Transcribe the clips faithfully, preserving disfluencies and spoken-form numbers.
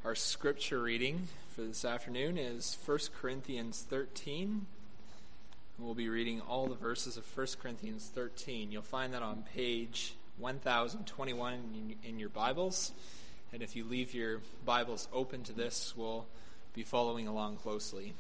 Our scripture reading for this afternoon is First Corinthians thirteen. We'll be reading all the verses of First Corinthians thirteen. You'll find that on page one thousand twenty-one in, in your Bibles. And if you leave your Bibles open to this, we'll be following along closely.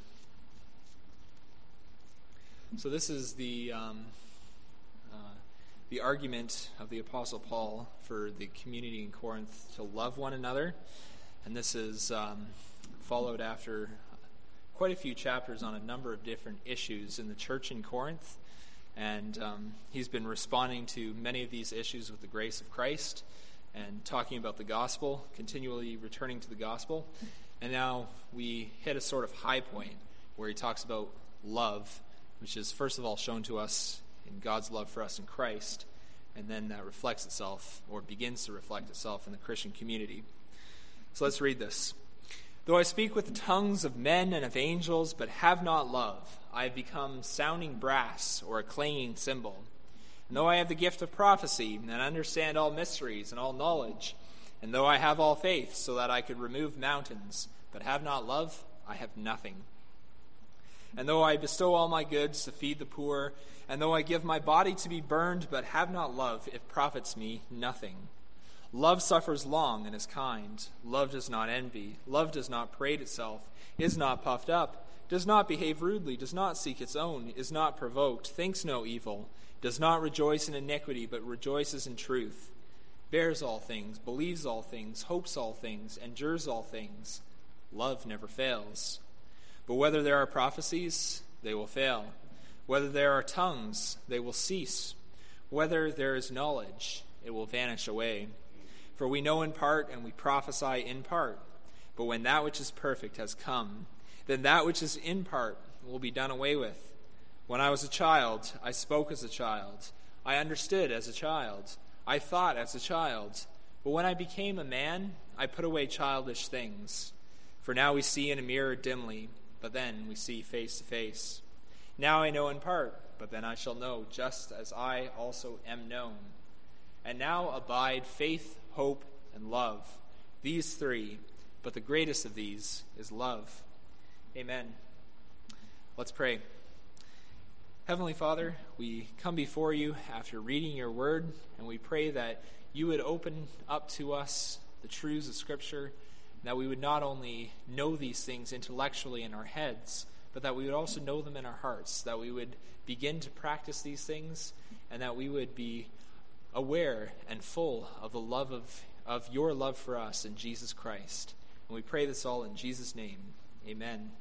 So this is the um, uh, the argument of the Apostle Paul for the community in Corinth to love one another. And this is um, followed after quite a few chapters on a number of different issues in the church in Corinth. And um, he's been responding to many of these issues with the grace of Christ and talking about the gospel, continually returning to the gospel. And now we hit a sort of high point where he talks about love, which is first of all shown to us in God's love for us in Christ, and then that reflects itself, or begins to reflect itself in the Christian community. So let's read this. Though I speak with the tongues of men and of angels, but have not love, I have become sounding brass or a clanging cymbal. And though I have the gift of prophecy and understand all mysteries and all knowledge, and though I have all faith so that I could remove mountains, but have not love, I have nothing. And though I bestow all my goods to feed the poor, and though I give my body to be burned, but have not love, it profits me nothing. Love suffers long and is kind. Love does not envy. Love does not parade itself, is not puffed up, does not behave rudely, does not seek its own, is not provoked, thinks no evil, does not rejoice in iniquity, but rejoices in truth, bears all things, believes all things, hopes all things, endures all things. Love never fails. But whether there are prophecies, they will fail. Whether there are tongues, they will cease. Whether there is knowledge, it will vanish away. For we know in part, and we prophesy in part. But when that which is perfect has come, then that which is in part will be done away with. When I was a child, I spoke as a child. I understood as a child. I thought as a child. But when I became a man, I put away childish things. For now we see in a mirror dimly, but then we see face to face. Now I know in part, but then I shall know, just as I also am known. And now abide faith, hope, and love, these three, but the greatest of these is love. Amen. Let's pray. Heavenly Father, we come before you after reading your word, and we pray that you would open up to us the truths of Scripture, that we would not only know these things intellectually in our heads, but that we would also know them in our hearts, that we would begin to practice these things, and that we would be aware and full of the love of, of your love for us in Jesus Christ. And we pray this all in Jesus' name. Amen.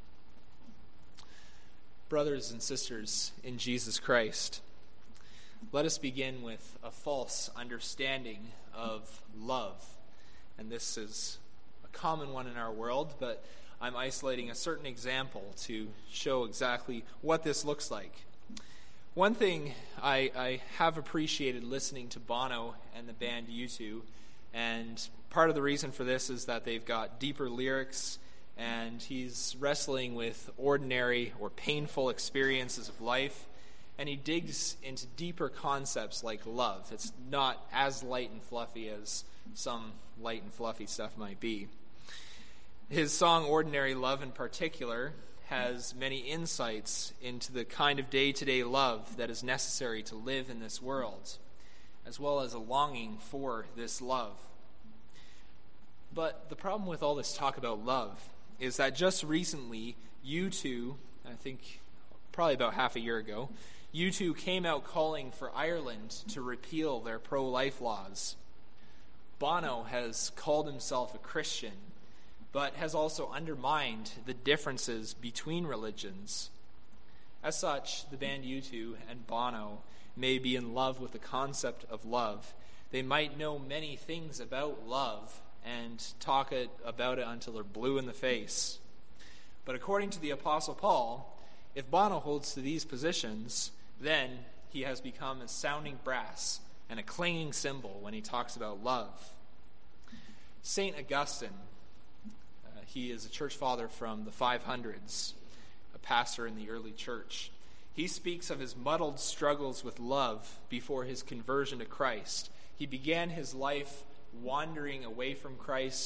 Brothers and sisters in Jesus Christ, let us begin with a false understanding of love. And this is a common one in our world, but I'm isolating a certain example to show exactly what this looks like. One thing I, I have appreciated listening to Bono and the band U two, and part of the reason for this is that they've got deeper lyrics, and he's wrestling with ordinary or painful experiences of life, and he digs into deeper concepts like love. It's not as light and fluffy as some light and fluffy stuff might be. His song Ordinary Love in particular has many insights into the kind of day-to-day love that is necessary to live in this world, as well as a longing for this love. But the problem with all this talk about love is that just recently, U two, I think probably about half a year ago, U two came out calling for Ireland to repeal their pro-life laws. Bono has called himself a Christian, but has also undermined the differences between religions. As such, the band U two and Bono may be in love with the concept of love. They might know many things about love and talk it, about it until they're blue in the face. But according to the Apostle Paul, if Bono holds to these positions, then he has become a sounding brass and a clanging cymbal when he talks about love. Saint Augustine, he is a church father from the five hundreds, a pastor in the early church. He speaks of his muddled struggles with love before his conversion to Christ. He began his life wandering away from Christ,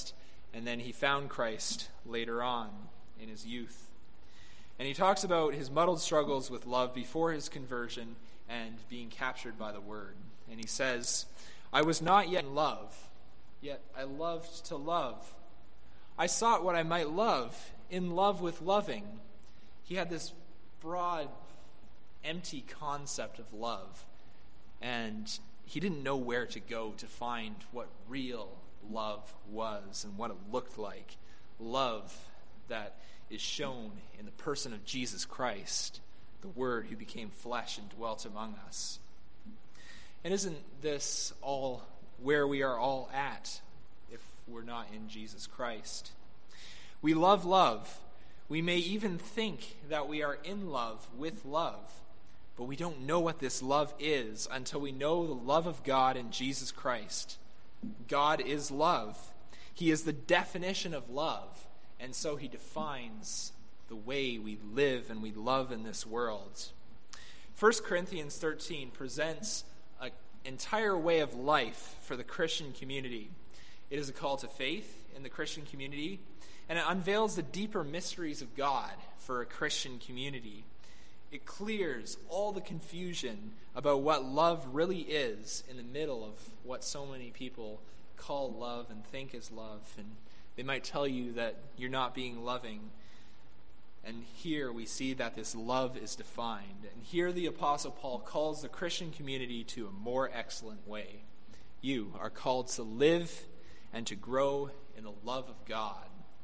and then he found Christ later on in his youth. And he talks about his muddled struggles with love before his conversion and being captured by the word. And he says, I was not yet in love, yet I loved to love. I sought what I might love, in love with loving. He had this broad, empty concept of love, and he didn't know where to go to find what real love was and what it looked like. Love that is shown in the person of Jesus Christ, the Word who became flesh and dwelt among us. And isn't this all where we are all at if we're not in Jesus Christ? We love love. We may even think that we are in love with love, but we don't know what this love is until we know the love of God in Jesus Christ. God is love. He is the definition of love, and so he defines the way we live and we love in this world. First Corinthians thirteen presents an entire way of life for the Christian community. It is a call to faith in the Christian community, and it unveils the deeper mysteries of God for a Christian community. It clears all the confusion about what love really is in the middle of what so many people call love and think is love. And they might tell you that you're not being loving. And here we see that this love is defined. And here the Apostle Paul calls the Christian community to a more excellent way. You are called to live and to grow in the love of God.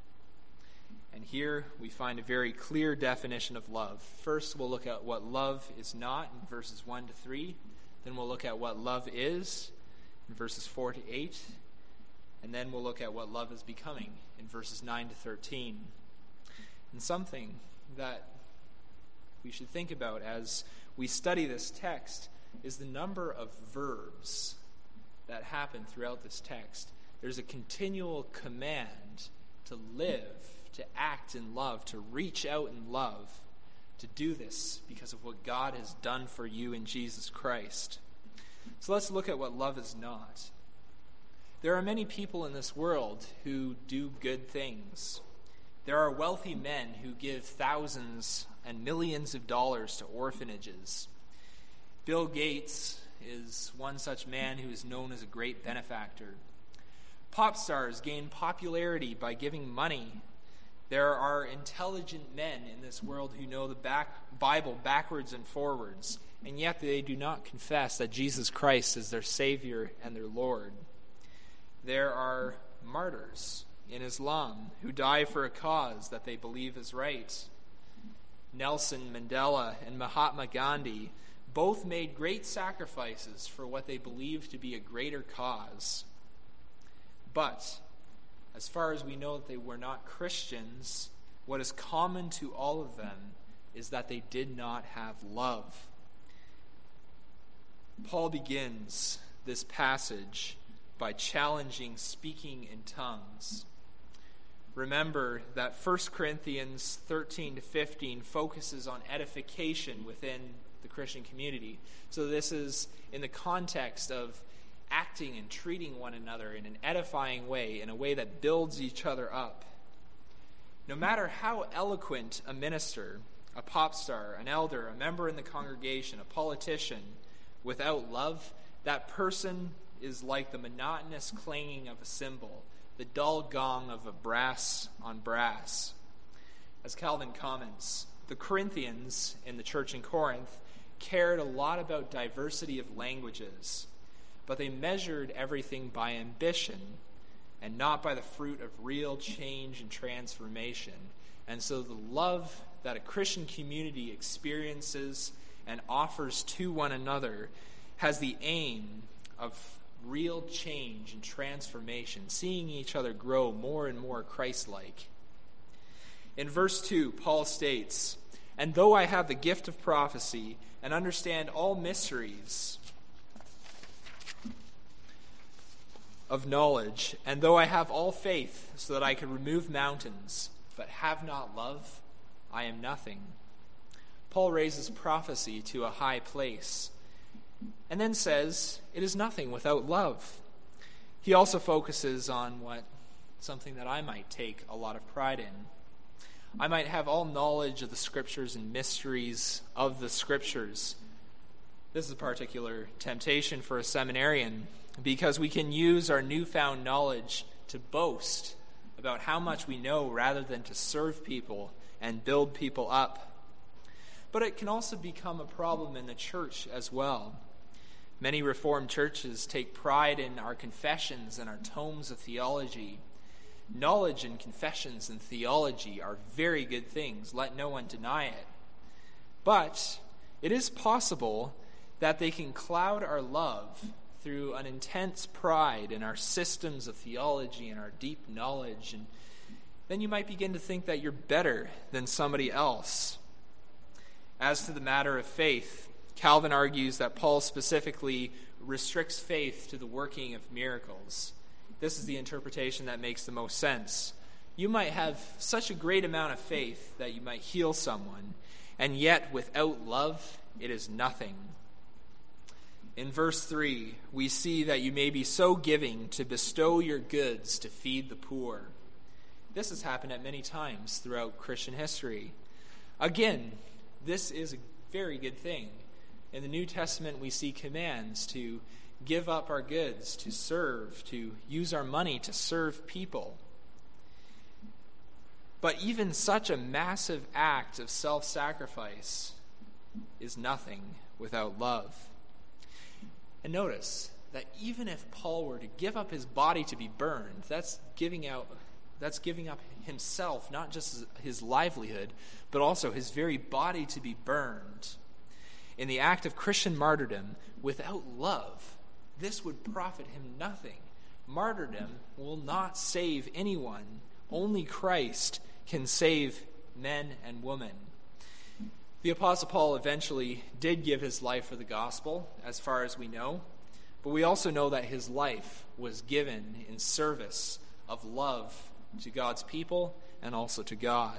And here we find a very clear definition of love. First, we'll look at what love is not in verses one to three. Then we'll look at what love is in verses four to eight. And then we'll look at what love is becoming in verses nine to thirteen. And something that we should think about as we study this text is the number of verbs that happen throughout this text. There's a continual command to live, to act in love, to reach out in love, to do this because of what God has done for you in Jesus Christ. So let's look at what love is not. There are many people in this world who do good things. There are wealthy men who give thousands and millions of dollars to orphanages. Bill Gates is one such man who is known as a great benefactor. Pop stars gain popularity by giving money. There are intelligent men in this world who know the back, Bible backwards and forwards, and yet they do not confess that Jesus Christ is their Savior and their Lord. There are martyrs in Islam who die for a cause that they believe is right. Nelson Mandela and Mahatma Gandhi both made great sacrifices for what they believed to be a greater cause. But as far as we know that they were not Christians, what is common to all of them is that they did not have love. Paul begins this passage by challenging speaking in tongues. Remember that First Corinthians thirteen to fifteen focuses on edification within the Christian community. So this is in the context of acting and treating one another in an edifying way, in a way that builds each other up. No matter how eloquent a minister, a pop star, an elder, a member in the congregation, a politician, without love, that person is like the monotonous clanging of a cymbal, the dull gong of a brass on brass. As Calvin comments, the Corinthians in the church in Corinth cared a lot about diversity of languages, but they measured everything by ambition and not by the fruit of real change and transformation. And so the love that a Christian community experiences and offers to one another has the aim of real change and transformation, seeing each other grow more and more Christ-like. In verse two, Paul states, "And though I have the gift of prophecy and understand all mysteries of knowledge, and though I have all faith so that I could remove mountains, but have not love, I am nothing." Paul raises prophecy to a high place, and then says it is nothing without love. He also focuses on what something that I might take a lot of pride in. I might have all knowledge of the Scriptures and mysteries of the Scriptures. This is a particular temptation for a seminarian because we can use our newfound knowledge to boast about how much we know rather than to serve people and build people up. But it can also become a problem in the church as well. Many Reformed churches take pride in our confessions and our tomes of theology. Knowledge and confessions and theology are very good things. Let no one deny it. But it is possible that they can cloud our love through an intense pride in our systems of theology and our deep knowledge. And then you might begin to think that you're better than somebody else. As to the matter of faith, Calvin argues that Paul specifically restricts faith to the working of miracles. This is the interpretation that makes the most sense. You might have such a great amount of faith that you might heal someone, and yet without love, it is nothing. In verse three, we see that you may be so giving to bestow your goods to feed the poor. This has happened at many times throughout Christian history. Again, this is a very good thing. In the New Testament, we see commands to give up our goods, to serve, to use our money to serve people. But even such a massive act of self-sacrifice is nothing without love. And notice that even if Paul were to give up his body to be burned, that's giving out, that's giving up himself, not just his livelihood, but also his very body to be burned. In the act of Christian martyrdom, without love, this would profit him nothing. Martyrdom will not save anyone. Only Christ can save men and women. The Apostle Paul eventually did give his life for the gospel, as far as we know, but we also know that his life was given in service of love to God's people and also to God.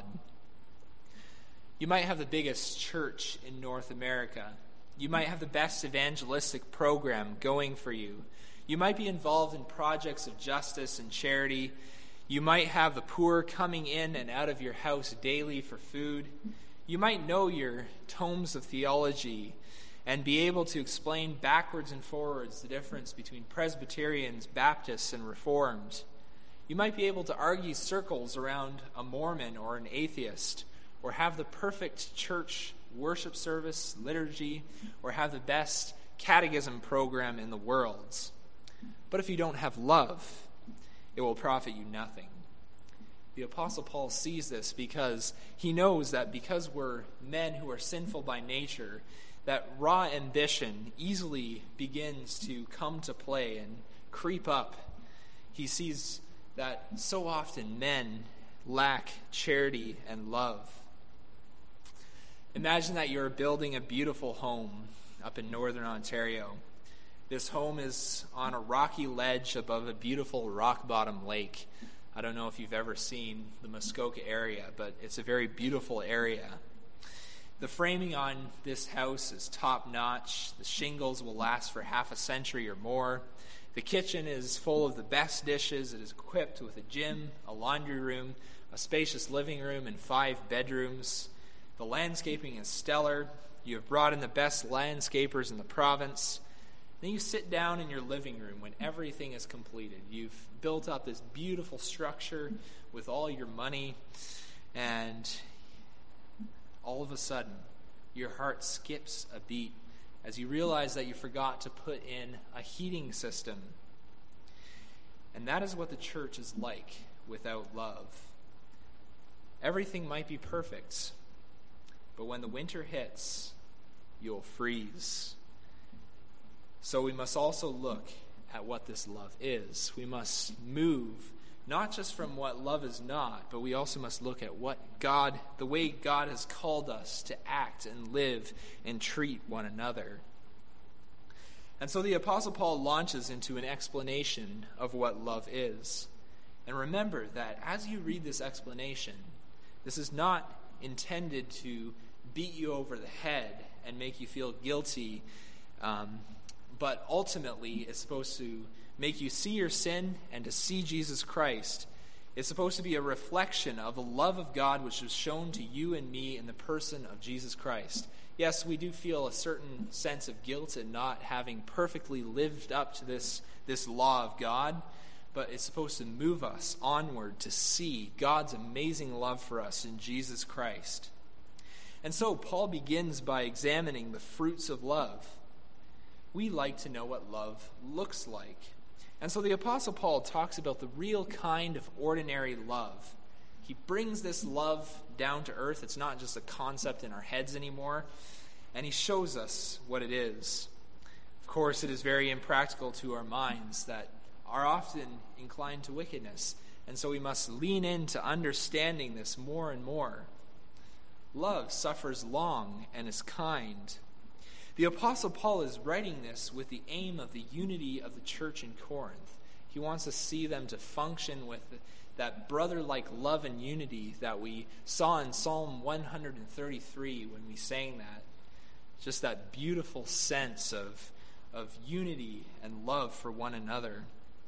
You might have the biggest church in North America. You might have the best evangelistic program going for you. You might be involved in projects of justice and charity. You might have the poor coming in and out of your house daily for food. You might know your tomes of theology and be able to explain backwards and forwards the difference between Presbyterians, Baptists, and Reformed. You might be able to argue circles around a Mormon or an atheist, or have the perfect church worship service, liturgy, or have the best catechism program in the world. But if you don't have love, it will profit you nothing. The Apostle Paul sees this because he knows that because we're men who are sinful by nature, that raw ambition easily begins to come to play and creep up. He sees that so often men lack charity and love. Imagine that you're building a beautiful home up in northern Ontario. This home is on a rocky ledge above a beautiful rock-bottom lake. I don't know if you've ever seen the Muskoka area, but it's a very beautiful area. The framing on this house is top-notch. The shingles will last for half a century or more. The kitchen is full of the best dishes. It is equipped with a gym, a laundry room, a spacious living room, and five bedrooms. The landscaping is stellar. You have brought in the best landscapers in the province. Then you sit down in your living room when everything is completed. You've built up this beautiful structure with all your money, and all of a sudden, your heart skips a beat as you realize that you forgot to put in a heating system. And that is what the church is like without love. Everything might be perfect, but when the winter hits, you'll freeze. So we must also look at what this love is. We must move not just from what love is not, but we also must look at what God, the way God has called us to act and live and treat one another. And so the Apostle Paul launches into an explanation of what love is. And remember that as you read this explanation, this is not intended to beat you over the head and make you feel guilty, um, but ultimately it's supposed to make you see your sin and to see Jesus Christ It's supposed to be a reflection of the love of God which was shown to you and me in the person of Jesus Christ. Yes, we do feel a certain sense of guilt in not having perfectly lived up to this, this law of God, but it's supposed to move us onward to see God's amazing love for us in Jesus Christ. And so Paul begins by examining the fruits of love. We like to know what love looks like. And so the Apostle Paul talks about the real kind of ordinary love. He brings this love down to earth. It's not just a concept in our heads anymore. And he shows us what it is. Of course, it is very impractical to our minds that are often inclined to wickedness. And so we must lean into understanding this more and more. Love suffers long and is kind. The Apostle Paul is writing this with the aim of the unity of the church in Corinth. He wants to see them to function with that brother-like love and unity that we saw in Psalm one thirty-three when we sang that. Just that beautiful sense of, of unity and love for one another.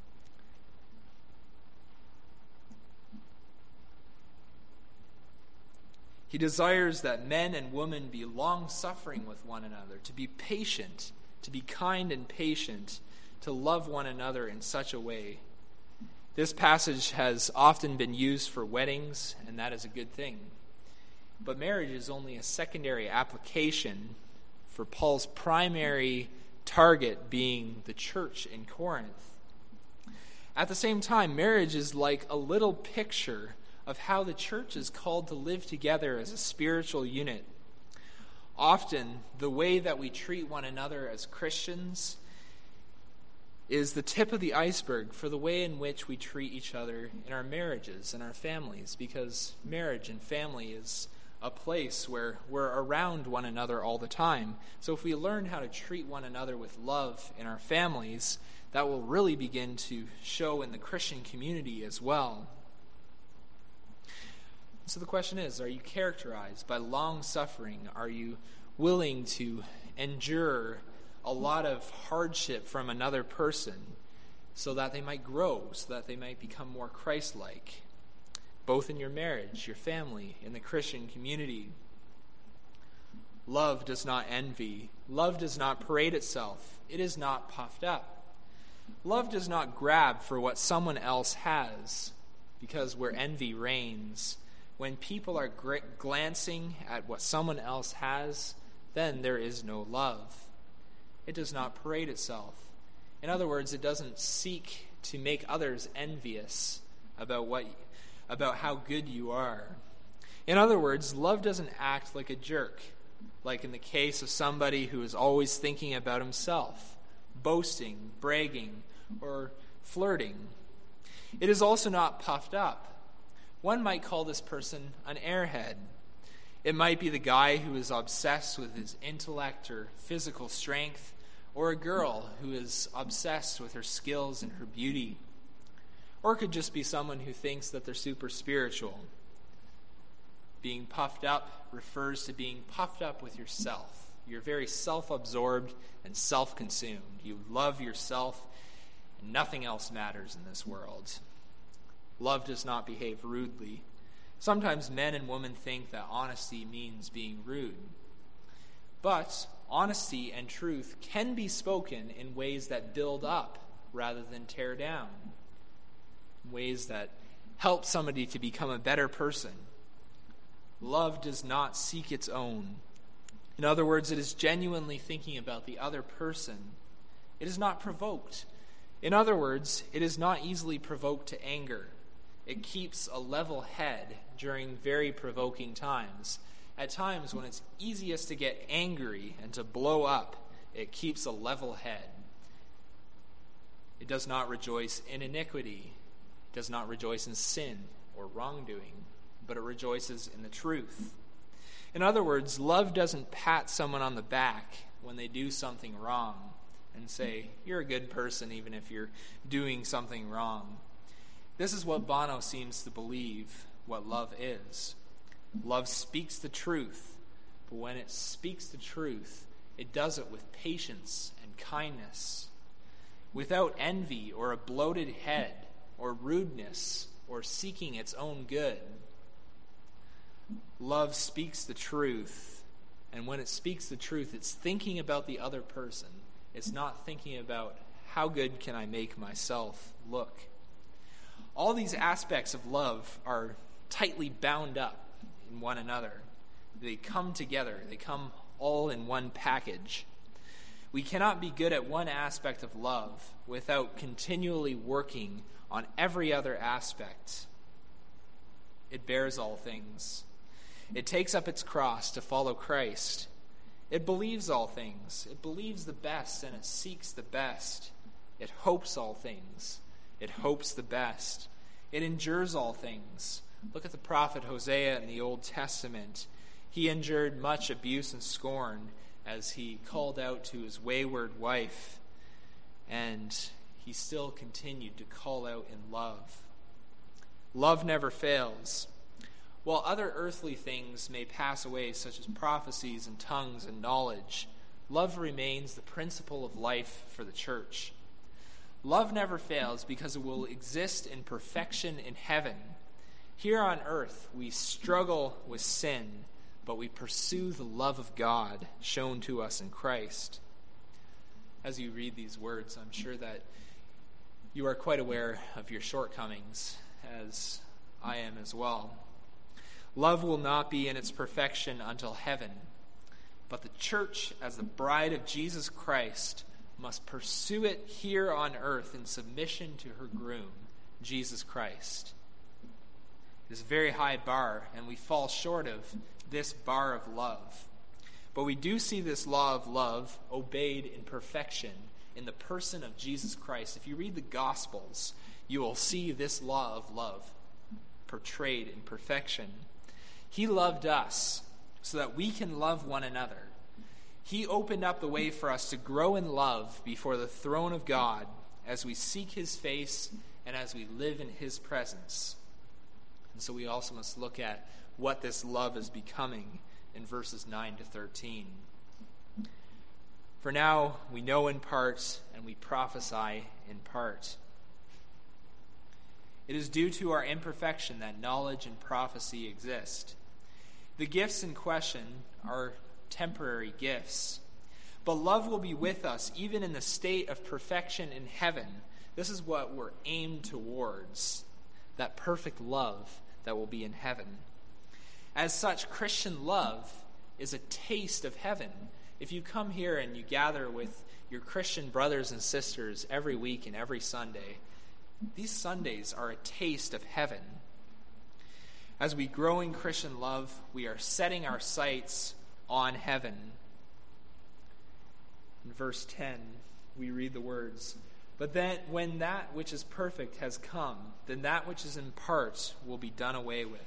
He desires that men and women be long-suffering with one another, to be patient, to be kind and patient, to love one another in such a way. This passage has often been used for weddings, and that is a good thing. But marriage is only a secondary application for Paul's primary target being the church in Corinth. At the same time, marriage is like a little picture of how the church is called to live together as a spiritual unit. Often, the way that we treat one another as Christians is the tip of the iceberg for the way in which we treat each other in our marriages and our families, because marriage and family is a place where we're around one another all the time. So if we learn how to treat one another with love in our families, that will really begin to show in the Christian community as well. So the question is, are you characterized by long suffering? Are you willing to endure a lot of hardship from another person so that they might grow, so that they might become more Christ-like, both in your marriage, your family, in the Christian community? Love does not envy. Love does not parade itself. It is not puffed up. Love does not grab for what someone else has, because where envy reigns, when people are gr- glancing at what someone else has, then there is no love. It does not parade itself. In other words, it doesn't seek to make others envious about what, about how good you are. In other words, love doesn't act like a jerk, like in the case of somebody who is always thinking about himself, boasting, bragging, or flirting. It is also not puffed up. One might call this person an airhead. It might be the guy who is obsessed with his intellect or physical strength, or a girl who is obsessed with her skills and her beauty. Or it could just be someone who thinks that they're super spiritual. Being puffed up refers to being puffed up with yourself. You're very self-absorbed and self-consumed. You love yourself, and nothing else matters in this world. Love does not behave rudely. Sometimes men and women think that honesty means being rude. But honesty and truth can be spoken in ways that build up rather than tear down, in ways that help somebody to become a better person. Love does not seek its own. In other words, it is genuinely thinking about the other person. It is not provoked. In other words, it is not easily provoked to anger. It keeps a level head during very provoking times. At times when it's easiest to get angry and to blow up, it keeps a level head. It does not rejoice in iniquity. It does not rejoice in sin or wrongdoing, but it rejoices in the truth. In other words, love doesn't pat someone on the back when they do something wrong and say, "You're a good person even if you're doing something wrong." This is what Bono seems to believe what love is. Love speaks the truth, but when it speaks the truth, it does it with patience and kindness, without envy or a bloated head or rudeness or seeking its own good. Love speaks the truth, and when it speaks the truth, it's thinking about the other person. It's not thinking about how good can I make myself look. All these aspects of love are tightly bound up in one another. They come together. They come all in one package. We cannot be good at one aspect of love without continually working on every other aspect. It bears all things. It takes up its cross to follow Christ. It believes all things. It believes the best, and it seeks the best. It hopes all things. It hopes the best. It endures all things. Look at the prophet Hosea in the Old Testament. He endured much abuse and scorn as he called out to his wayward wife, and he still continued to call out in love. Love never fails. While other earthly things may pass away, such as prophecies and tongues and knowledge, love remains the principle of life for the church. Love never fails because it will exist in perfection in heaven. Here on earth, we struggle with sin, but we pursue the love of God shown to us in Christ. As you read these words, I'm sure that you are quite aware of your shortcomings, as I am as well. Love will not be in its perfection until heaven, but the church, as the bride of Jesus Christ, must pursue it here on earth in submission to her groom, Jesus Christ. It is a very high bar, and we fall short of this bar of love. But we do see this law of love obeyed in perfection in the person of Jesus Christ. If you read the Gospels, you will see this law of love portrayed in perfection. He loved us so that we can love one another. He opened up the way for us to grow in love before the throne of God as we seek his face and as we live in his presence. And so we also must look at what this love is becoming in verses nine to thirteen. For now we know in part and we prophesy in part. It is due to our imperfection that knowledge and prophecy exist. The gifts in question are temporary gifts, but love will be with us even in the state of perfection in heaven. This is what we're aimed towards, that perfect love that will be in heaven. As such, Christian love is a taste of heaven. If you come here and you gather with your Christian brothers and sisters every week and every Sunday, these Sundays are a taste of heaven. As we grow in Christian love, we are setting our sights on heaven. In verse ten, we read the words, "But then when that which is perfect has come, then that which is in part will be done away with."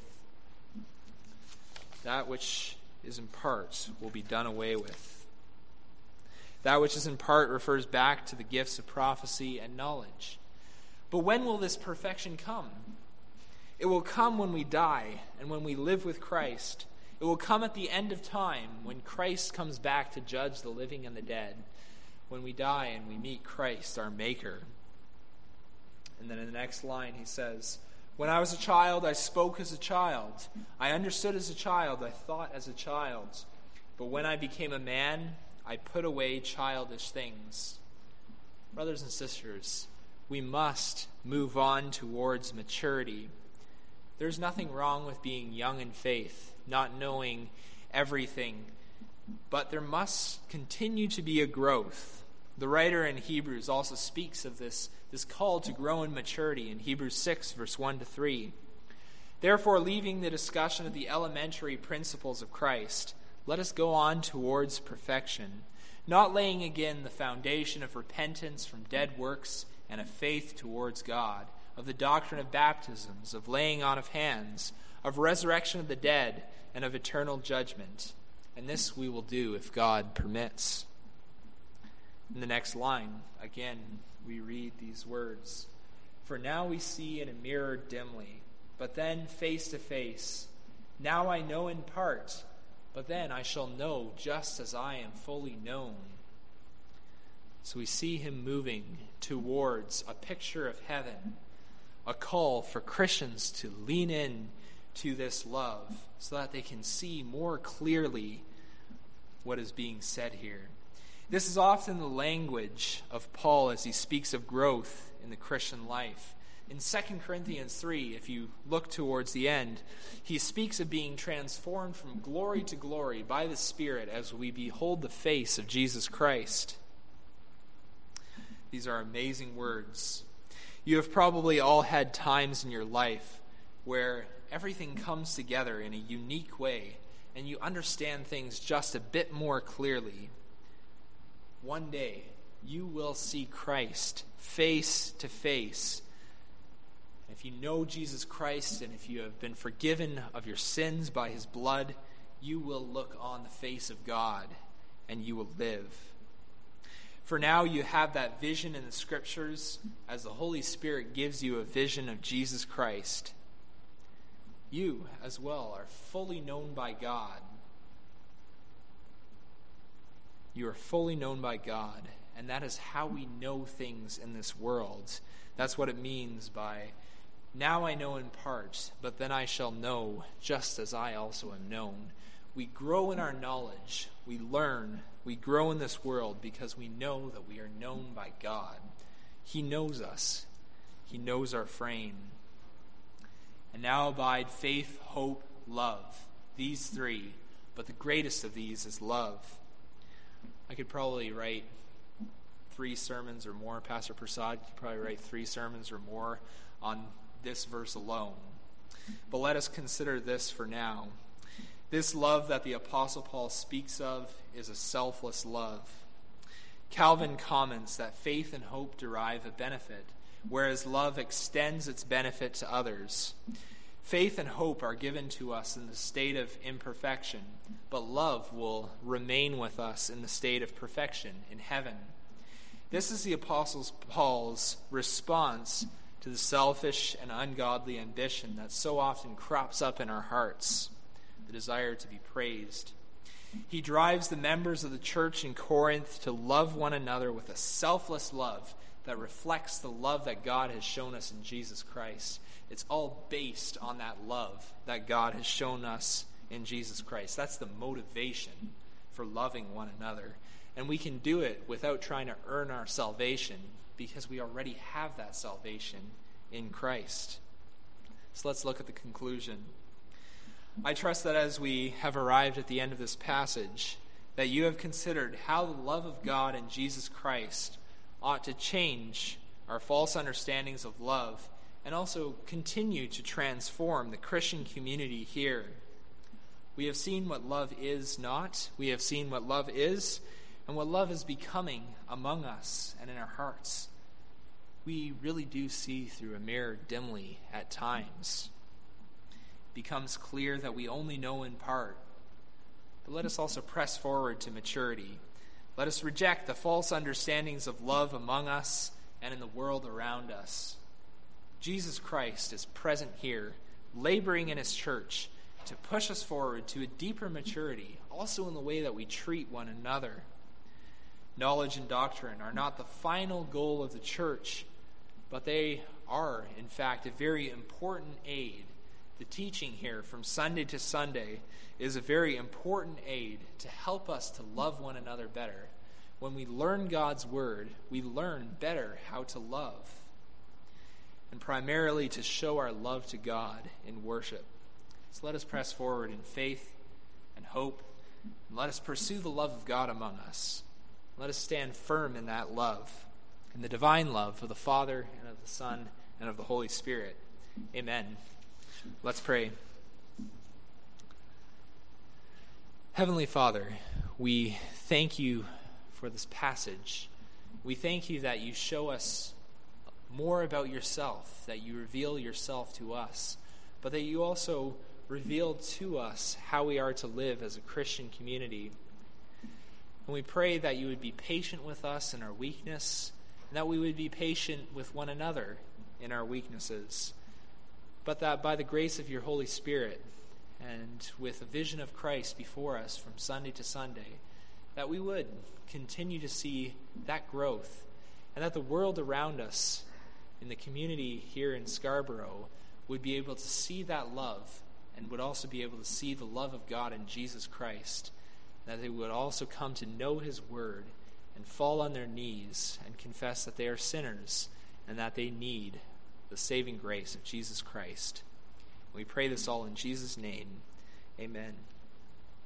That which is in part will be done away with. That which is in part refers back to the gifts of prophecy and knowledge. But when will this perfection come? It will come when we die and when we live with Christ. It will come at the end of time when Christ comes back to judge the living and the dead, when we die and we meet Christ, our Maker. And then in the next line he says, "When I was a child, I spoke as a child. I understood as a child. I thought as a child. But when I became a man, I put away childish things." Brothers and sisters, we must move on towards maturity. There's nothing wrong with being young in faith, not knowing everything, but there must continue to be a growth. The writer in Hebrews also speaks of this, this call to grow in maturity in Hebrews six, verse one to three. "Therefore, leaving the discussion of the elementary principles of Christ, let us go on towards perfection, not laying again the foundation of repentance from dead works and of faith towards God, of the doctrine of baptisms, of laying on of hands, of resurrection of the dead, and of eternal judgment. And this we will do if God permits." In the next line, again, we read these words, "For now we see in a mirror dimly, but then face to face. Now I know in part, but then I shall know just as I am fully known." So we see him moving towards a picture of heaven, a call for Christians to lean in to this love so that they can see more clearly what is being said here. This is often the language of Paul as he speaks of growth in the Christian life. In Second Corinthians three, if you look towards the end, he speaks of being transformed from glory to glory by the Spirit as we behold the face of Jesus Christ. These are amazing words. You have probably all had times in your life where everything comes together in a unique way and you understand things just a bit more clearly. One day, you will see Christ face to face. If you know Jesus Christ and if you have been forgiven of your sins by his blood, you will look on the face of God and you will live. For now, you have that vision in the Scriptures as the Holy Spirit gives you a vision of Jesus Christ. You, as well, are fully known by God. You are fully known by God, and that is how we know things in this world. That's what it means by, now I know in part, but then I shall know, just as I also am known. We grow in our knowledge. We learn. We grow in this world because we know that we are known by God. He knows us. He knows our frame. And now abide faith, hope, love. These three. But the greatest of these is love. I could probably write three sermons or more. Pastor Prasad could probably write three sermons or more on this verse alone. But let us consider this for now. This love that the Apostle Paul speaks of is a selfless love. Calvin comments that faith and hope derive a benefit, whereas love extends its benefit to others. Faith and hope are given to us in the state of imperfection, but love will remain with us in the state of perfection in heaven. This is the Apostle Paul's response to the selfish and ungodly ambition that so often crops up in our hearts, the desire to be praised. He drives the members of the church in Corinth to love one another with a selfless love that reflects the love that God has shown us in Jesus Christ. It's all based on that love that God has shown us in Jesus Christ. That's the motivation for loving one another. And we can do it without trying to earn our salvation because we already have that salvation in Christ. So let's look at the conclusion. I trust that as we have arrived at the end of this passage, that you have considered how the love of God in Jesus Christ ought to change our false understandings of love and also continue to transform the Christian community here. We have seen what love is not. We have seen what love is and what love is becoming among us and in our hearts. We really do see through a mirror dimly at times. It becomes clear that we only know in part. But let us also press forward to maturity. Let us reject the false understandings of love among us and in the world around us. Jesus Christ is present here, laboring in his church to push us forward to a deeper maturity, also in the way that we treat one another. Knowledge and doctrine are not the final goal of the church, but they are, in fact, a very important aid. The teaching here from Sunday to Sunday is a very important aid to help us to love one another better. When we learn God's word, we learn better how to love, and primarily to show our love to God in worship. So let us press forward in faith and hope, and let us pursue the love of God among us. Let us stand firm in that love, in the divine love of the Father and of the Son and of the Holy Spirit. Amen. Let's pray. Heavenly Father, we thank you for this passage. We thank you that you show us more about yourself, that you reveal yourself to us, but that you also reveal to us how we are to live as a Christian community. And we pray that you would be patient with us in our weakness, and that we would be patient with one another in our weaknesses, but that by the grace of your Holy Spirit and with a vision of Christ before us from Sunday to Sunday, that we would continue to see that growth, and that the world around us in the community here in Scarborough would be able to see that love and would also be able to see the love of God in Jesus Christ, that they would also come to know his word and fall on their knees and confess that they are sinners and that they need the saving grace of Jesus Christ. We pray this all in Jesus' name. Amen.